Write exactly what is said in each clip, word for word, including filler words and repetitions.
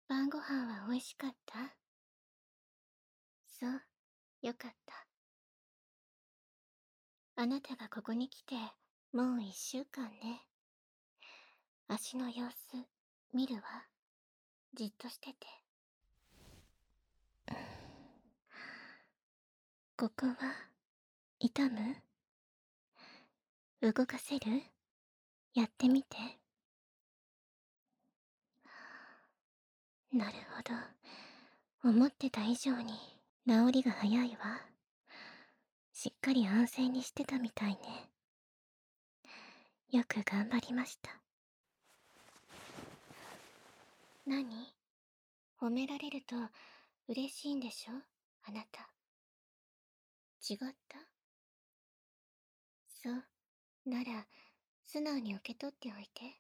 晩ご飯は美味しかった？そう、よかった。あなたがここに来て、もう一週間ね。足の様子、見るわ。じっとしてて。ここは、痛む？動かせる？やってみて。なるほど。思ってた以上に、治りが早いわ。しっかり安静にしてたみたいね。よく頑張りました。何？褒められると嬉しいんでしょ、あなた。違った？そう。なら、素直に受け取っておいて。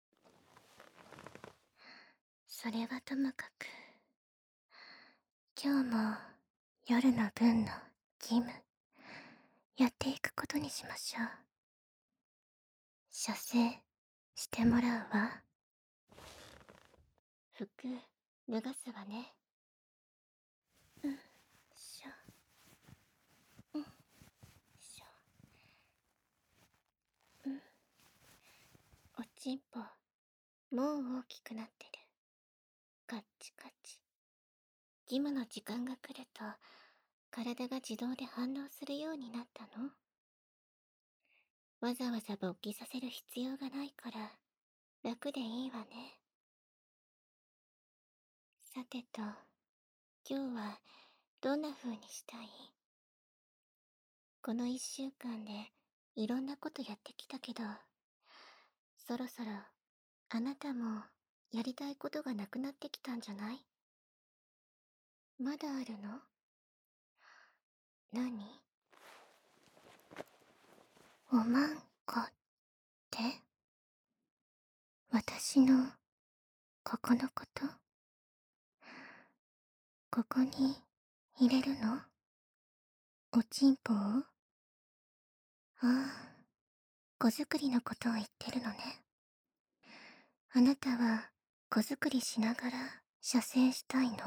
それはともかく、今日も夜の分の義務、やっていくことにしましょう。射精してもらうわ。服、脱がすわね。うんしょ。うんしょ。うん。おちんぽ、もう大きくなってる。カッチカチ。義務の時間が来ると、体が自動で反応するようになったの？わざわざ勃起させる必要がないから、楽でいいわね。さてと、今日はどんな風にしたい？この一週間でいろんなことやってきたけど、そろそろあなたもやりたいことがなくなってきたんじゃない？まだあるの？何？おまんこって？私のここのこと？ここに入れるの？おちんぽを？ああ、子作りのことを言ってるのね。あなたは子作りしながら射精したいの？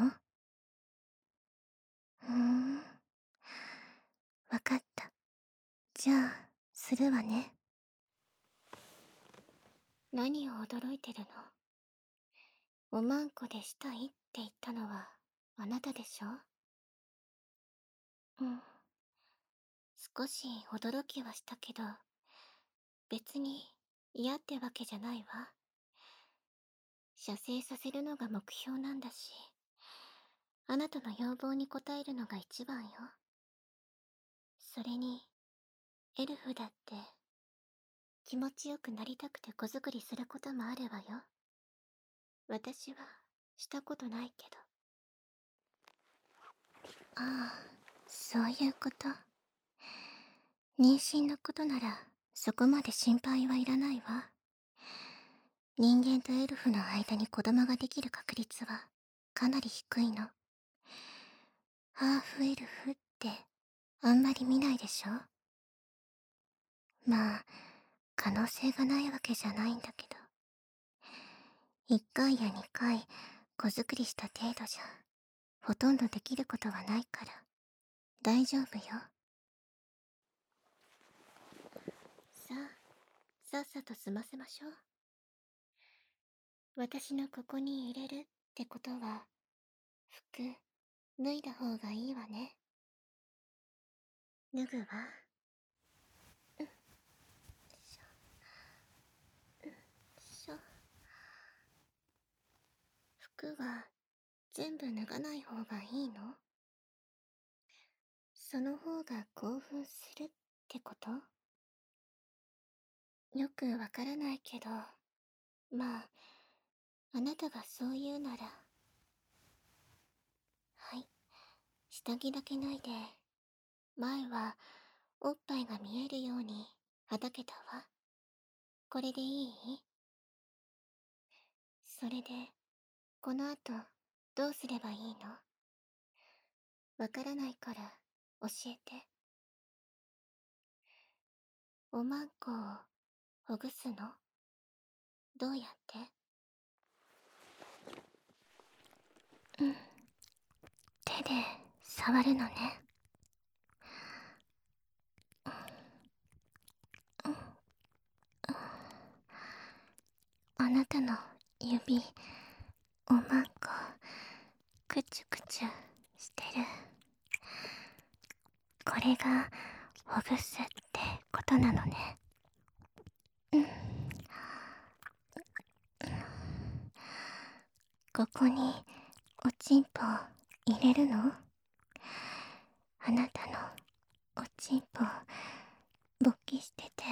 うーん。わかった。じゃあ、するわね。何を驚いてるの？おまんこでしたいって言ったのはあなたでしょ？うん。少し驚きはしたけど、別に嫌ってわけじゃないわ。射精させるのが目標なんだし、あなたの要望に応えるのが一番よ。それに、エルフだって気持ちよくなりたくて子作りすることもあるわよ。私はしたことないけど。ああ、そういうこと。妊娠のことならそこまで心配はいらないわ。人間とエルフの間に子供ができる確率はかなり低いの。ハーフエルフってあんまり見ないでしょ？まあ、可能性がないわけじゃないんだけど。いっかいやにかい子作りした程度じゃほとんどできることはないから大丈夫よ。さあ、さっさと済ませましょう。私のここに入れるってことは、服、脱いだ方がいいわね。脱ぐわ。うん、しょ、うん、しょ。服は全部脱がない方がいいの？その方が興奮するってこと？よくわからないけど、まあ、あなたがそう言うなら。はい、下着だけ脱いで、前はおっぱいが見えるようにはだけたわ。これでいい？それで、この後、どうすればいいの？わからないから教えて。おまんこをほぐすの？どうやって？ 触るのね。あなたの指、おまんこ、くちゅくちゅしてる。これがほぐすってことなのね。うん。ここにおちんぽ入れるの？あなたのおちんぽ勃起してて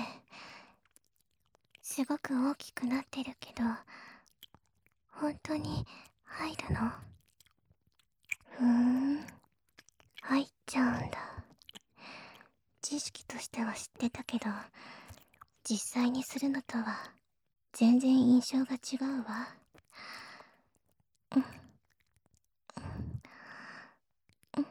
すごく大きくなってるけど、本当に入るの？ふーん、入っちゃうんだ。知識としては知ってたけど、実際にするのとは全然印象が違うわ。うん、うん、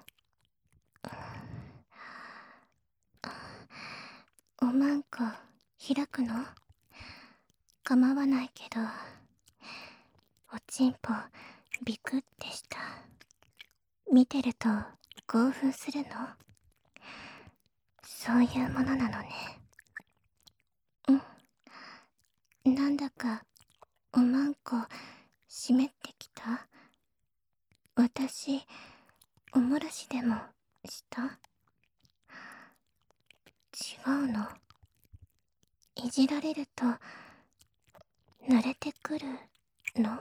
おまんこ開くの？構わないけど、おちんぽビクってした。見てると興奮するの？そういうものなのね。うん。なんだかおまんこ湿ってきた？私、おもらしでもした？違うの？いじられると慣れてくるの？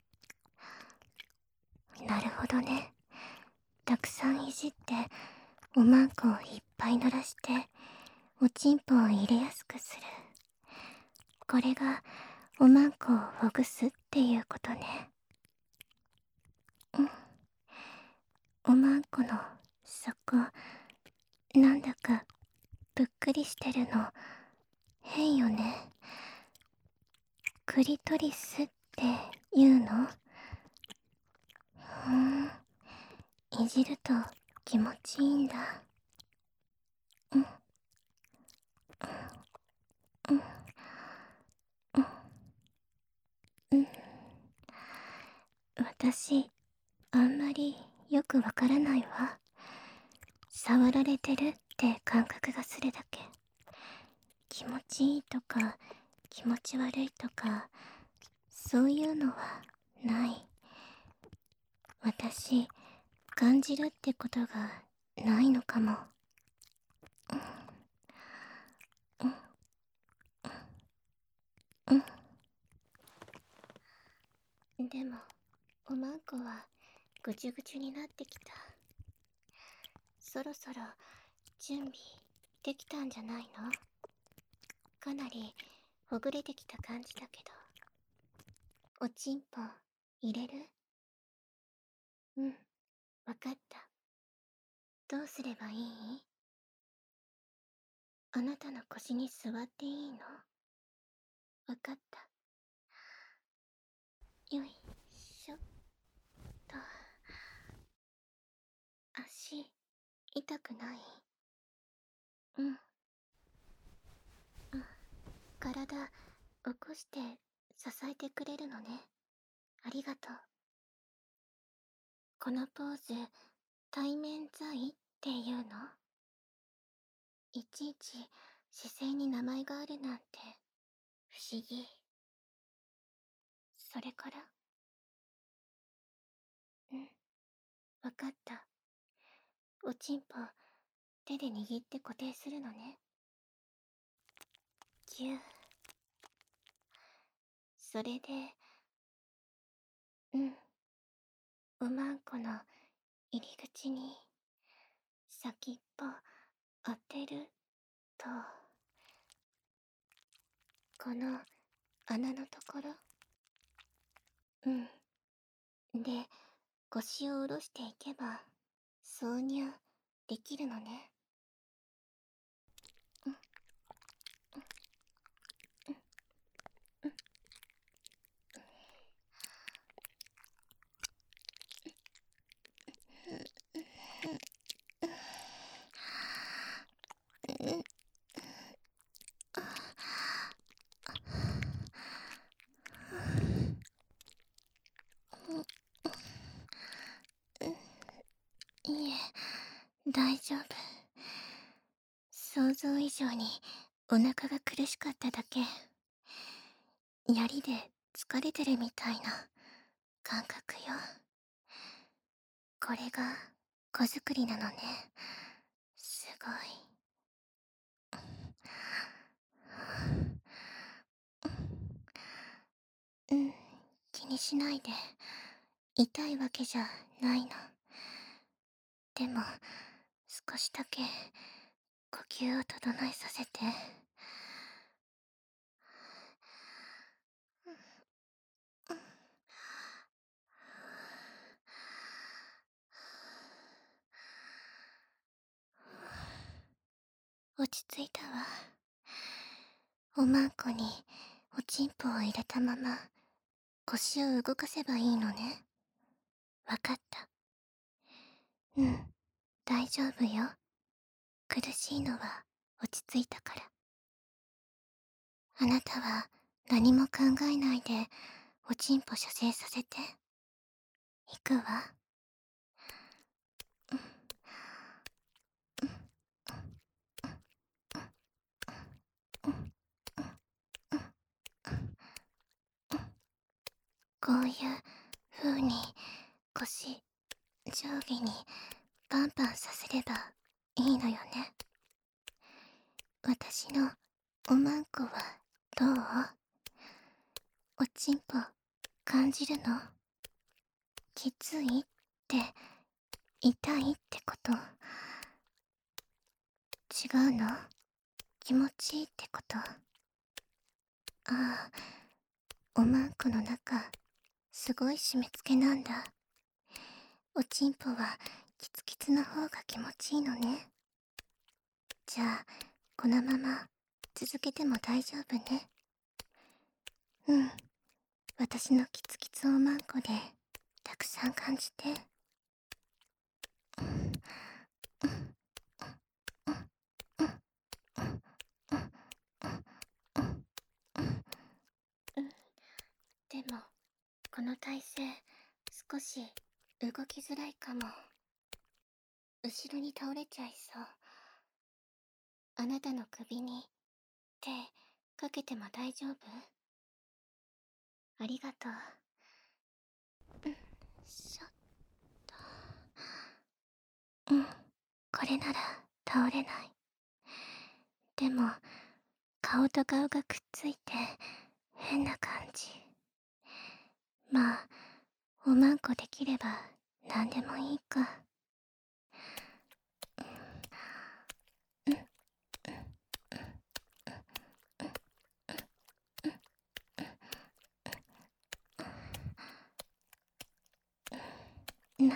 なるほどね。たくさんいじっておまんこをいっぱい濡らしておちんぽを入れやすくする。これがおまんこをほぐすっていうことね。うん。おまんこの底、なんだかぷっくりしてるの変よね。クリトリスって言うの？ふーん。いじると気持ちいいんだ。うん、うん、うん、うん。私、あんまりよくわからないわ。触られてるって感覚がするだけ。気持ちいいとか気持ち悪いとかそういうのはない。私、感じるってことがないのかも。うん、うん、うん。でもおまんこはぐちゅぐちゅになってきた。そろそろ準備できたんじゃないの？かなりほぐれてきた感じだけど。おちんぽ入れる？うん、わかった。どうすればいい？あなたの腰に座っていいの？わかった。よいしょっと。足、痛くない？うん。あ、体、起こして支えてくれるのね。ありがとう。このポーズ、対面在っていうの？いちいち姿勢に名前があるなんて不思議。それから？うん、わかった。おちんぽ、手で握って固定するのね。ぎゅー。それで、うん、おまんこの入り口に先っぽ当てると、この穴のところ。うん。で、腰を下ろしていけば挿入できるのね。うん、うん、うん、うん。いえ、 大丈夫。想像以上にお腹が苦しかっただけ。槍で疲れてるみたいな感覚よ。これが子作りなのね。すごい。うん、気にしないで。痛いわけじゃないの。でも、少しだけ呼吸を整えさせて。落ち着いたわ。おまんこにおちんぽを入れたまま腰を動かせばいいのね。わかった。うん、大丈夫よ。苦しいのは落ち着いたから。あなたは何も考えないでおちんぽ射精させて。いくわ。こういう風に腰上下にパンパンさせればいいのよね。私のおまんこはどう？おちんぽ感じるの？きついって痛いってこと？違うの？気持ちいいってこと？ああ、おまんこの中すごい締め付けなんだ。おちんぽはキツキツの方が気持ちいいのね。じゃあこのまま続けても大丈夫ね。うん、私のキツキツおまんこでたくさん感じて。でもこの体勢少し動きづらいかも。後ろに倒れちゃいそう。あなたの首に手かけても大丈夫？ありがとう。うん、しょっと。うん、これなら倒れない。でも顔と顔がくっついて変な感じ。まあおまんこできれば何でもいいか。なに？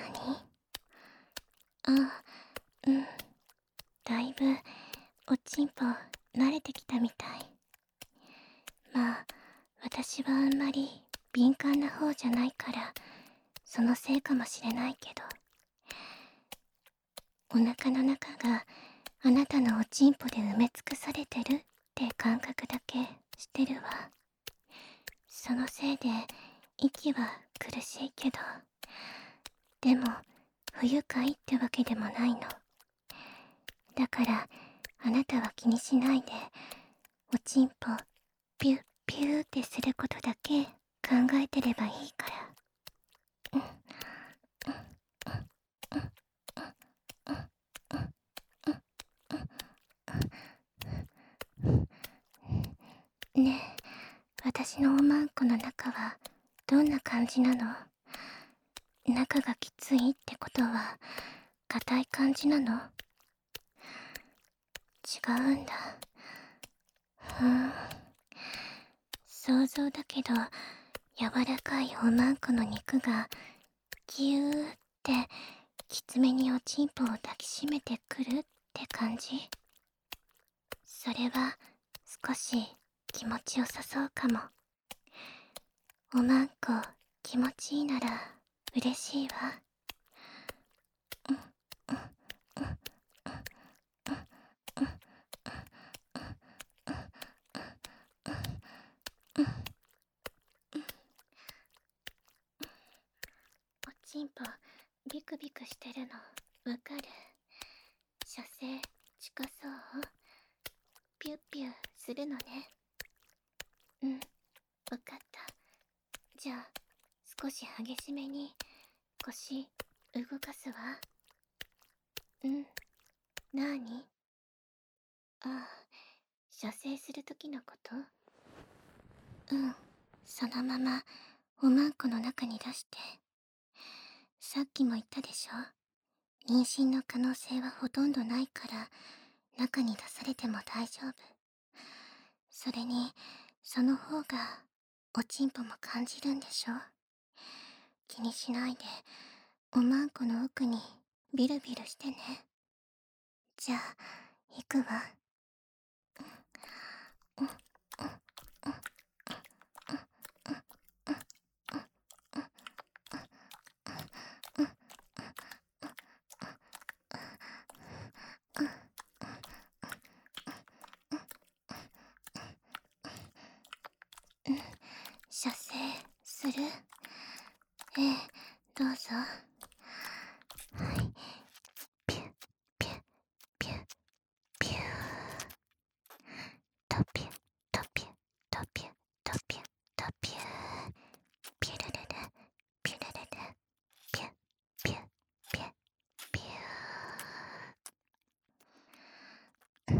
あ、うん。だいぶおちんぽ慣れてきたみたい。まあ私はあんまり敏感な方じゃないからそのせいかもしれないけど、お腹の中があなたのおちんぽで埋め尽くされてるって感覚だけしてるわ。そのせいで息は苦しいけど、でも不愉快ってわけでもないの。だからあなたは気にしないでおちんぽピュッピューってすることだけ考えてればいいから。ねえ、私のおまんこの中はどんな感じなの？中がきついってことは硬い感じなの？違うんだ。ふーん。想像だけど柔らかいおまんこの肉がギューってきつめにおちんぽを抱きしめてくるって感じ。それは少し気持ちよさそうかも。おまんこ気持ちいいなら嬉しいわ。おちんぽビクビクしてるのわかる？ 射精近そう？ピュッピュするのね。うん、わかった。じゃあ少し激しめに腰動かすわ。うん、なーに？ああ、射精するときのこと？うん、そのままおまんこの中に出して。さっきも言ったでしょ、妊娠の可能性はほとんどないから中に出されても大丈夫。それにその方がおちんぽも感じるんでしょ。気にしないでおまんこの奥にビルビルしてね。じゃあ行くわ。射精する？ええ、どうぞ。はい、ピュッピュッピュッピュー、トピュットピュットピュットピュットピュー、ピュルルルピュルルルピュッピュッピュッピュー。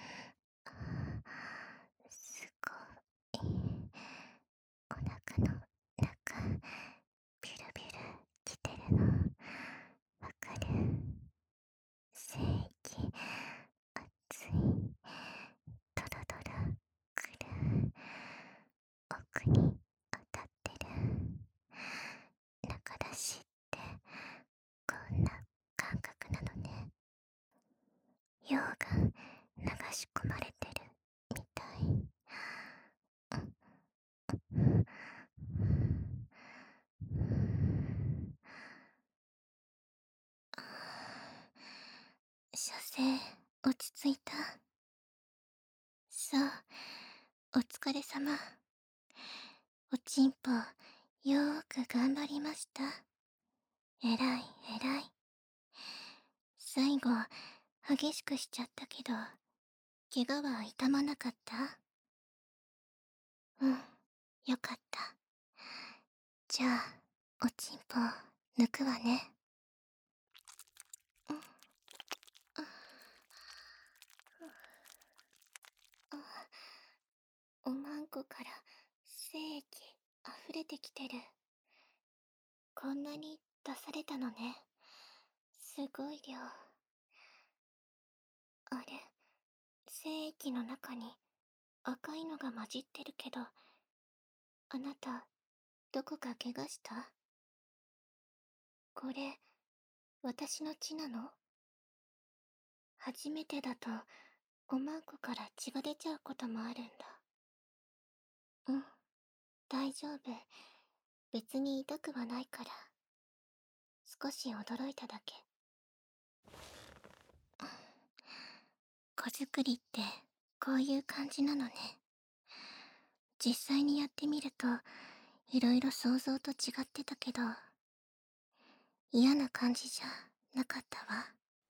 すごい、お腹の中ビルビルきてるのわかる？精液熱い、ドロドロくる、奥に当たってる。中出しってこんな感覚なのね。溶岩流し込まれてるみたい。射精落ち着いた？そう、お疲れ様。おちんぽよーく頑張りました。えらいえらい。最後激しくしちゃったけど怪我は痛まなかった？うん、よかった。じゃあおちんぽ抜くわね。うん、あ、おまんこから精液溢れてきてる。こんなに出されたのね。すごい量。あれ、精液の中に赤いのが混じってるけど、あなたどこか怪我した？これ私の血なの？初めてだとおまんこから血が出ちゃうこともあるんだ。うん、大丈夫。別に痛くはないから。少し驚いただけ。子作りってこういう感じなのね。実際にやってみるといろいろ想像と違ってたけど、嫌な感じじゃなかったわ。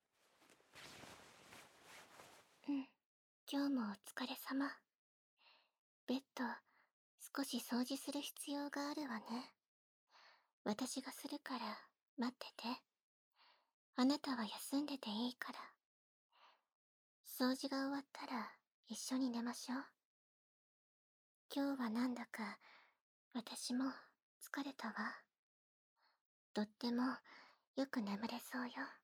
うん、今日もお疲れ様。ベッド少し掃除する必要があるわね。私がするから待ってて。あなたは休んでていいから。掃除が終わったら一緒に寝ましょう。今日はなんだか私も疲れたわ。とってもよく眠れそうよ。